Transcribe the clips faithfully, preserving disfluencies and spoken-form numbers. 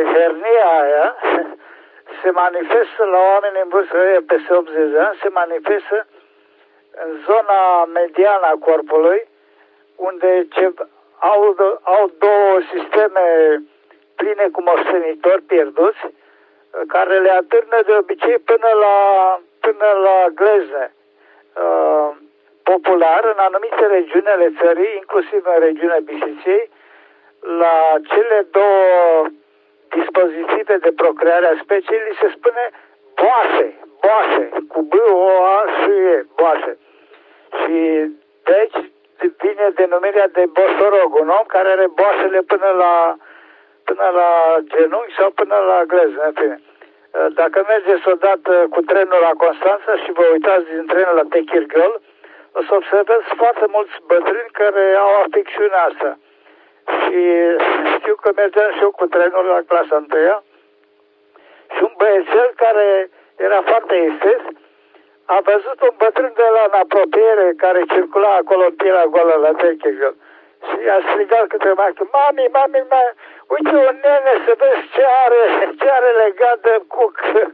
hernia aia se manifestă la oameni în vârstă peste optzeci de ani, se manifestă în zona mediană a corpului, unde ce, au, au două sisteme pline cu moștenitori pierduți, care le atârnă de obicei până la, până la glezne. Uh, popular, în anumite regiuni ale țării, inclusiv în regiunea Bistriței, la cele două dispozitive de procreare a speciei li se spune boase, boase, cu B, O, A și E, boase. Și deci vine denumirea de bosorog, un om care are boasele până la, până la genunchi sau până la glezne, în fine. Dacă mergeți odată cu trenul la Constanța și vă uitați din trenul la Techirgăl, o să observați foarte mulți bătrâni care au afecțiunea asta. Și știu că mergeam și eu cu trenul la clasa întâia și un băiețel care era foarte esteț a văzut un bătrân de la în apropiere care circula acolo în pielea goală la Techirgăl. Și a strigat câte mai, mami, mami, mami, uite un nene să vezi ce are, ce are legat de cuc.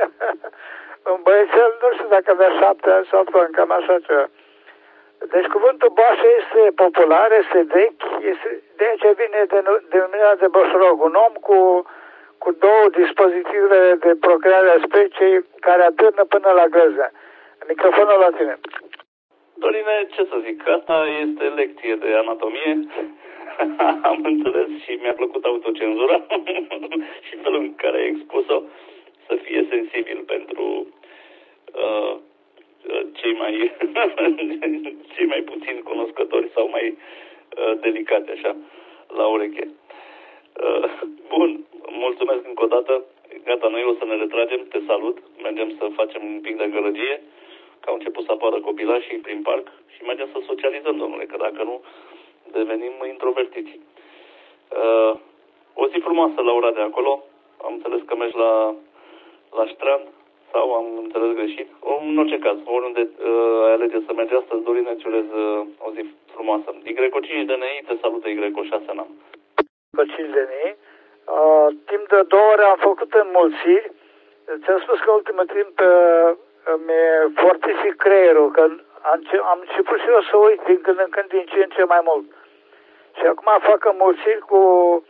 Un băiețel, nu știu dacă avea șapte ani sau opt ani, cam așa ceva. Deci cuvântul boașă este popular, este vechi, este, de aici vine denumirea de bosorog, un om cu, cu două dispozitive de procreare a speciei care atârnă până la glezne. Microfonul la tine. Dorine, ce să zic, asta este lecție de anatomie. Am înțeles și mi-a plăcut autocenzura și felul în care ai expus-o, să fie sensibil pentru uh, cei mai cei mai puțin cunoscători sau mai uh, delicate, așa, la ureche. Uh, bun, mulțumesc încă o dată. Gata, noi o să ne retragem, te salut, mergem să facem un pic de gălăgie, că au început să apară copilașii prin parc și mergem să socializăm, domnule, că dacă nu, devenim introvertiți. Uh, o zi frumoasă, Laura, de acolo. Am înțeles că mergi la, la strand sau am înțeles greșit. O, în orice caz, oriunde uh, ai alege să mergi astăzi, Dorine, îți urez uh, o zi frumoasă. Y cinci D N I te salută Y șase N A M. Y cinci D N I. Uh, timp de două ore am făcut înmulțiri. Ți-am spus că ultimul timp uh, mi-e fortific creierul, că am, am început și eu să uit din când în când din ce în ce mai mult. Și acum fac înmulțiri cu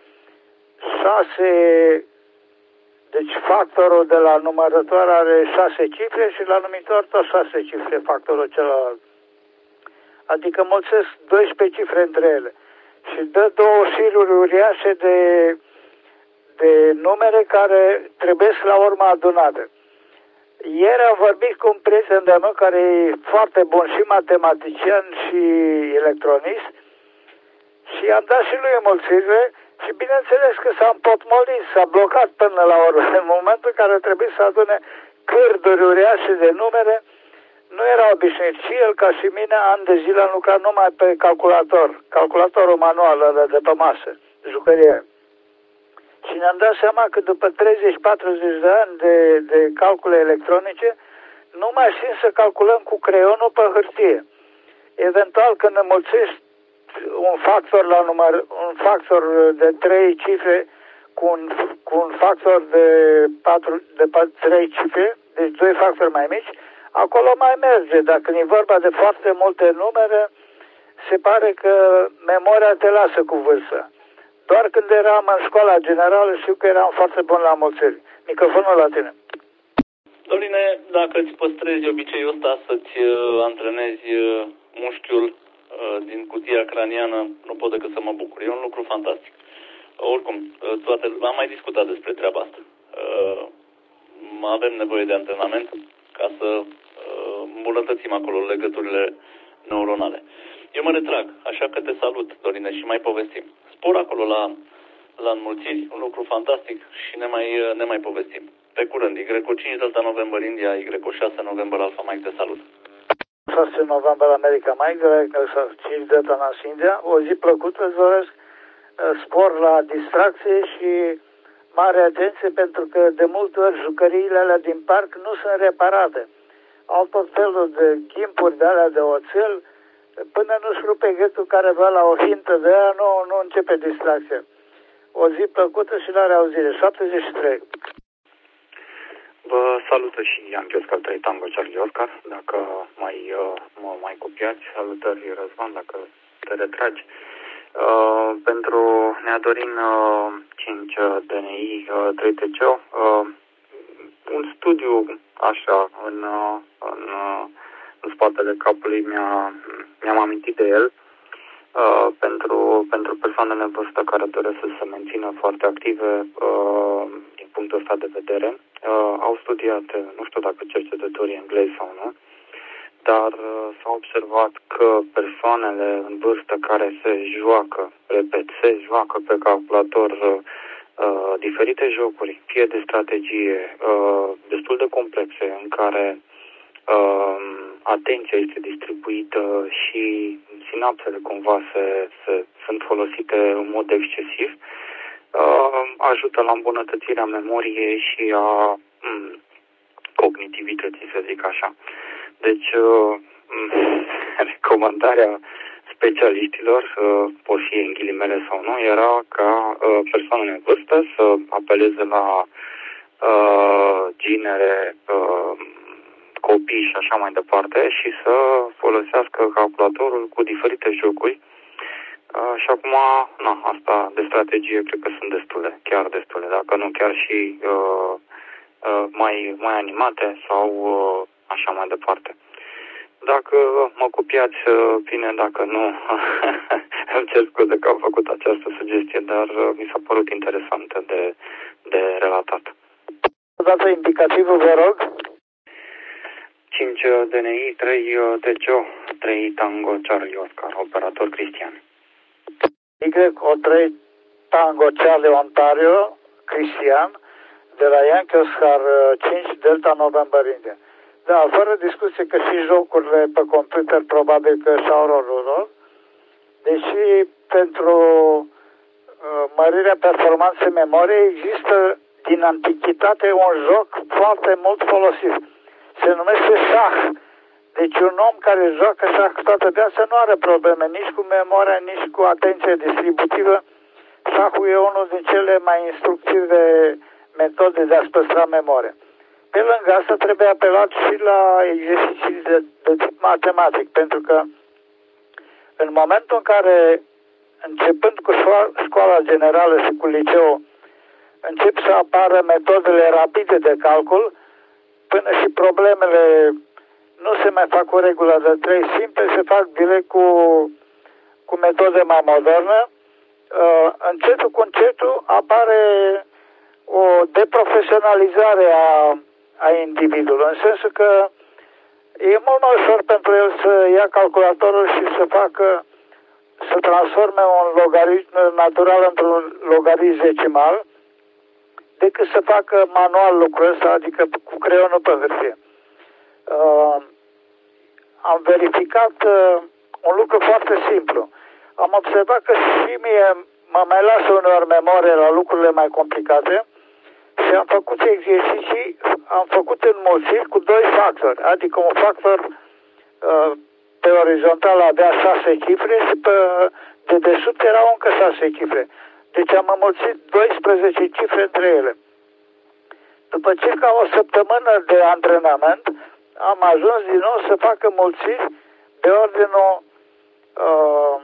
șase, deci factorul de la numărătoare are șase cifre și la numitor tot șase cifre factorul celălalt. Adică mulțesc doisprezece cifre între ele. Și dă două șiruri uriașe de, de numere care trebuie la urma adunate. Ieri am vorbit cu un prieten de-a meu care e foarte bun și matematician și electronist și am dat și lui înmulțire și bineînțeles că s-a împotmolit, s-a blocat până la urmă. În momentul în care trebuie să adune cârduri uriașe de numere, nu era obișnuit. Și el, ca și mine, ani de zile am lucrat numai pe calculator, calculatorul manual ăla de pe masă, jucărie. Și ne-am dat seama că după treizeci patruzeci de ani de, de calcule electronice, nu mai știm să calculăm cu creionul pe hârtie. Eventual, când înmulțești un factor la număr, un factor de trei cifre cu un, cu un factor de patru, de trei cifre, deci doi factori mai mici, acolo mai merge. Dacă e vorba de foarte multe numere, se pare că memoria te lasă cu vârstă. Doar când eram în școala generală știu că eram foarte bun la înmulțiri. Microfonul la tine. Dorine, dacă îți păstrezi obiceiul ăsta să-ți uh, antrenezi uh, mușchiul uh, din cutia craniană, nu pot decât să mă bucur. E un lucru fantastic. Uh, oricum, uh, toate, am mai discutat despre treaba asta. Uh, avem nevoie de antrenament ca să uh, îmbunătățim acolo legăturile neuronale. Eu mă retrag, așa că te salut, Dorine, și mai povestim. Spor acolo la, la înmulțiri, un lucru fantastic și ne mai, ne mai povestim. Pe curând, Y cinci Delta November India, Y șase November Alpha Mike, te salut. șase November America Mike, Y cinci Delta Nas India, o zi plăcută, îți doresc, spor la distracție și mare atenție pentru că de multe ori jucăriile alea din parc nu sunt reparate. Au tot felul de ghimpuri de alea de oțel, până nu-și rupe gâtul care va la o hintă de aia, nu, nu începe distracția. O zi plăcută și la reauzire. șaptezeci și trei. Vă salută și Ian Oscar trei Tango Charlie Oscar. Dacă mai, mă mai copiați, salutări Răzvan, dacă te retragi. Uh, pentru Neadorin uh, cinci D N I uh, trei T C O, uh, un studiu așa în, uh, în, uh, în spatele capului mi-a, mi-am amintit de el. Uh, pentru, pentru persoanele în vârstă care doresc să se mențină foarte active uh, din punctul ăsta de vedere. Uh, au studiat, nu știu dacă cercetătorii englezi sau nu, dar uh, s-a observat că persoanele în vârstă care se joacă, repet, se joacă pe calculator uh, uh, diferite jocuri, fie de strategie, uh, destul de complexe, în care uh, atenția este distribuită și sinapsele cumva se, se, sunt folosite în mod excesiv, uh, ajută la îmbunătățirea memoriei și a um, cognitivității, să zic așa. Deci, uh, recomandarea specialiștilor, uh, pot fi în ghilimele sau nu, era ca uh, persoanele în vârstă să apeleze la uh, ginere, uh, copii și așa mai departe și să folosească calculatorul cu diferite jocuri. Uh, și acum, na, asta de strategie cred că sunt destule, chiar destule, dacă nu chiar și uh, uh, mai, mai animate sau uh, așa mai departe. Dacă mă copiați, bine, dacă nu, îmi cer scuze că am făcut această sugestie, dar mi s-a părut interesantă de, de relatat. Dată indicativă, vă rog. cinci D N I, trei T C O, trei Tango Charlie Oscar, operator Cristian. Y O trei Tango Charlie Ontario, Cristian, de la Yankee Oscar cinci Delta November India. Da, fără discuție că și jocurile pe computer probabil că și-au rolul lor, deși pentru uh, mărirea performanței memoriei există din antichitate un joc foarte mult folosit. Se numește șah. Deci un om care joacă șah toată viața nu are probleme nici cu memoria, nici cu atenția distributivă. Șahul e unul din cele mai instructive metode de a-ți păstra memoria. Pe lângă asta trebuie apelat și la exerciții de, de tip matematic, pentru că în momentul în care, începând cu școala generală și cu liceul, încep să apară metodele rapide de calcul, până și problemele nu se mai fac cu regula de trei simple, se fac direct cu, cu metode mai moderne. Uh, încetul cu încetul apare o deprofesionalizare a a individului, în sensul că e mult mai ușor pentru el să ia calculatorul și să facă, să transforme un logaritm natural într-un logaritm decimal, decât să facă manual lucrul ăsta, adică cu creionul pe hârtie. Uh, am verificat uh, un lucru foarte simplu. Am observat că și mie mă mai lasă uneori memorie la lucrurile mai complicate, și am făcut exerciții, am făcut înmulțiri cu doi factori, adică un factor uh, pe orizontal avea șase cifre și pe dedesubt erau încă șase cifre. Deci am înmulțit doisprezece cifre între ele. După circa o săptămână de antrenament, am ajuns din nou să fac înmulțiri de ordinul uh,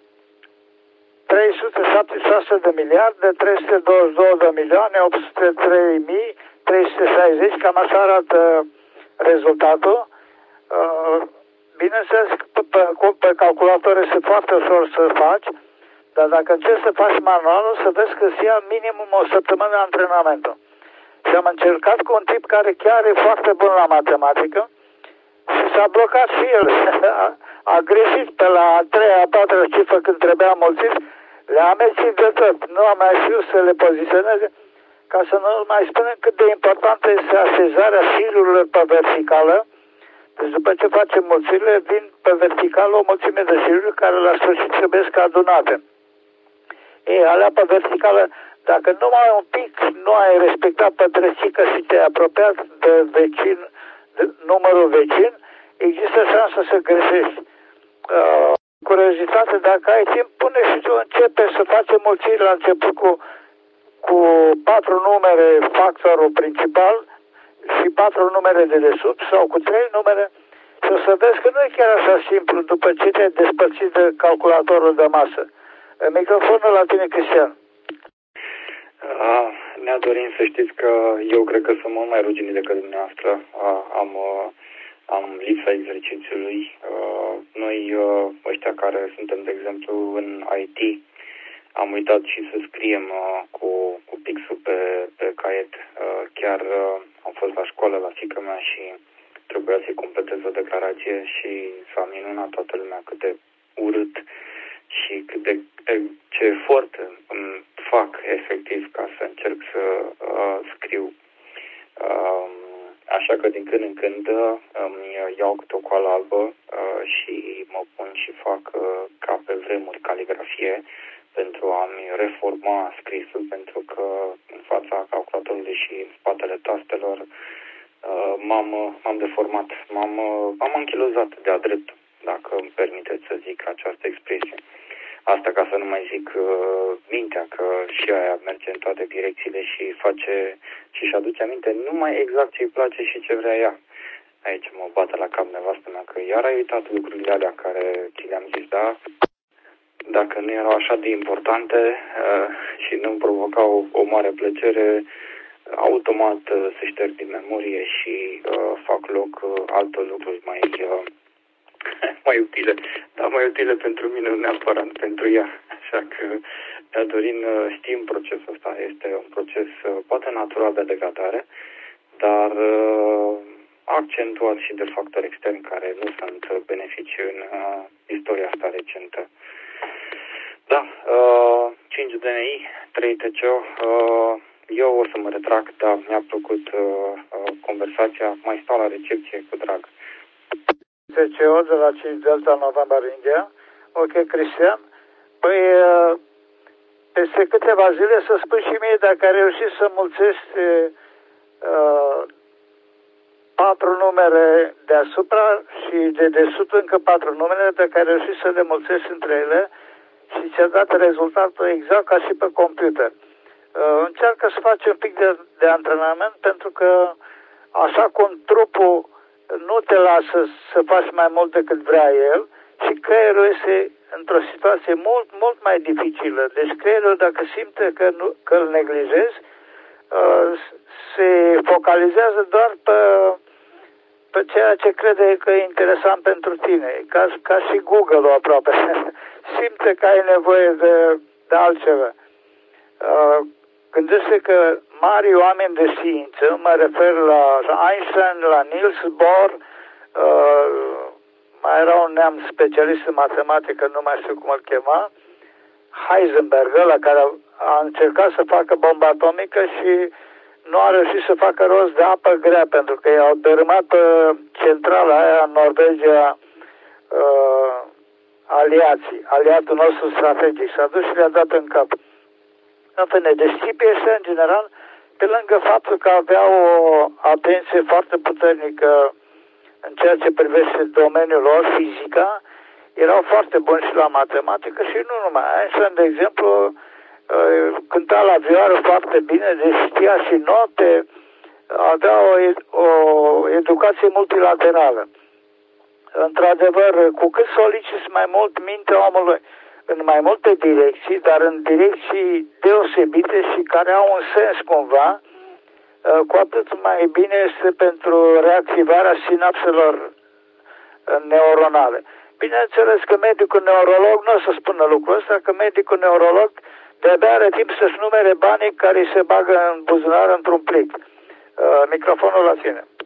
trei sute șaptezeci și șase de miliarde, trei sute douăzeci și două de milioane, opt sute trei mii, trei sute șaizeci, cam așa arată rezultatul. Bineînțeles, pe, pe, pe calculator este foarte ușor să faci, dar dacă încerci să faci manualul, să vezi că îți ia minimum o săptămână de antrenament. Și am încercat cu un tip care chiar e foarte bun la matematică și s-a blocat și el. A, a greșit pe la a treia, a patra cifră când trebuia mulțit. Le-am amețit de tot. Nu am mai știut să le poziționeze, ca să nu mai spunem cât de importantă este așezarea șirurilor pe verticală. Deci după ce facem mulțirile, vin pe verticală o mulțime de șiruri care la sfârșit trebuie să adunate. Ei, alea pe verticală, dacă numai un pic nu ai respectat pătrățică și te-ai apropiat de vecin, de numărul vecin, există șansa să greșești. Uh, curiozitate, dacă ai timp, pune și tu, începe să facem mulțiri la început cu, cu patru numere, factorul principal, și patru numere de desubt sau cu trei numere și o să vezi că nu e chiar așa simplu după ce te-ai despărțit de calculatorul de masă. Microfonul la tine, Cristian. A, ne-a dorit să știți că eu cred că sunt mult mai ruginit decât dumneavoastră. A, am, am lipsa exercițiului. A, noi, ăștia care suntem, de exemplu, în I T, am uitat și să scriem uh, cu, cu pixul pe, pe caiet. Uh, chiar uh, am fost la școală la fiica mea și trebuia să-i completez o declarație și s-a minunat toată lumea cât de urât și cât de ce efort îmi fac efectiv ca să încerc să uh, scriu. Uh, așa că din când în când uh, îmi iau câte o coală albă uh, și mă pun și fac uh, ca pe vremuri caligrafie pentru a-mi reforma scrisul, pentru că în fața calculatorului și în spatele tastelor uh, m-am, m-am deformat, m-am, m-am anchilozat de-a drept, dacă îmi permiteți să zic această expresie. Asta ca să nu mai zic uh, mintea, că și aia merge în toate direcțiile și face și-și aduce aminte numai exact ce îi place și ce vrea ea. Aici mă bate la cap nevastă mea că iar ai uitat lucrurile alea care ți le-am zis, da? Dacă nu erau așa de importante uh, și nu îmi provocau o mare plăcere, automat uh, se șterg din memorie și uh, fac loc uh, altor lucruri mai, uh, mai utile. Dar mai utile pentru mine, nu neapărat pentru ea. Așa că, Dorin, uh, știm procesul ăsta. Este un proces uh, poate natural de legătare, dar uh, accentuat și de factori externi care nu sunt benefici în uh, istoria asta recentă. Da, uh, cinci D N I, trei T C O, uh, eu o să mă retrag, dar mi-a plăcut uh, uh, conversația, mai stau la recepție cu drag. T C O de la cinci Delta November India, ok, Cristian, păi uh, peste câteva zile să spui și mie dacă ai reușit să mulțești uh, patru numere deasupra și de desubt încă patru numere, dacă ai reușit să le mulțești între ele, și ți-a dat rezultatul exact ca și pe computer. Uh, încearcă să faci un pic de, de antrenament, pentru că așa cum trupul nu te lasă să faci mai mult decât vrea el și creierul este într-o situație mult, mult mai dificilă. Deci creierul, dacă simte că, nu, că îl neglijezi, uh, se focalizează doar pe, pe ceea ce crede că e interesant pentru tine, ca, ca și Google-ul aproape. Simte că ai nevoie de, de altceva. Uh, gândește că mari oameni de știință, mă refer la Einstein, la Niels Bohr, uh, mai era un neam specialist în matematică, nu mai știu cum îl chema, Heisenberg, ăla care a încercat să facă bomba atomică și nu a reușit să facă rost de apă grea, pentru că i-au dărâmat pe centrala aia în Norvegia uh, aliații, aliatul nostru strategic. S-a dus și le-a dat în cap. În fine, deci tipii ăștia, în general, pe lângă faptul că aveau o atenție foarte puternică în ceea ce privește domeniul lor, fizica, erau foarte buni și la matematică și nu numai. Einstein, de exemplu, cânta la vioară foarte bine, deci știa și note, avea o, o educație multilaterală. Într-adevăr, cu cât soliciți mai mult mintea omului în mai multe direcții, dar în direcții deosebite și care au un sens cumva, cu atât mai bine este pentru reactivarea sinapselor neuronale. Bineînțeles că medicul neurolog nu o să spună lucrul ăsta, că medicul neurolog de-abia are timp să-și numere banii care se bagă în buzunar într-un plic. Microfonul la tine.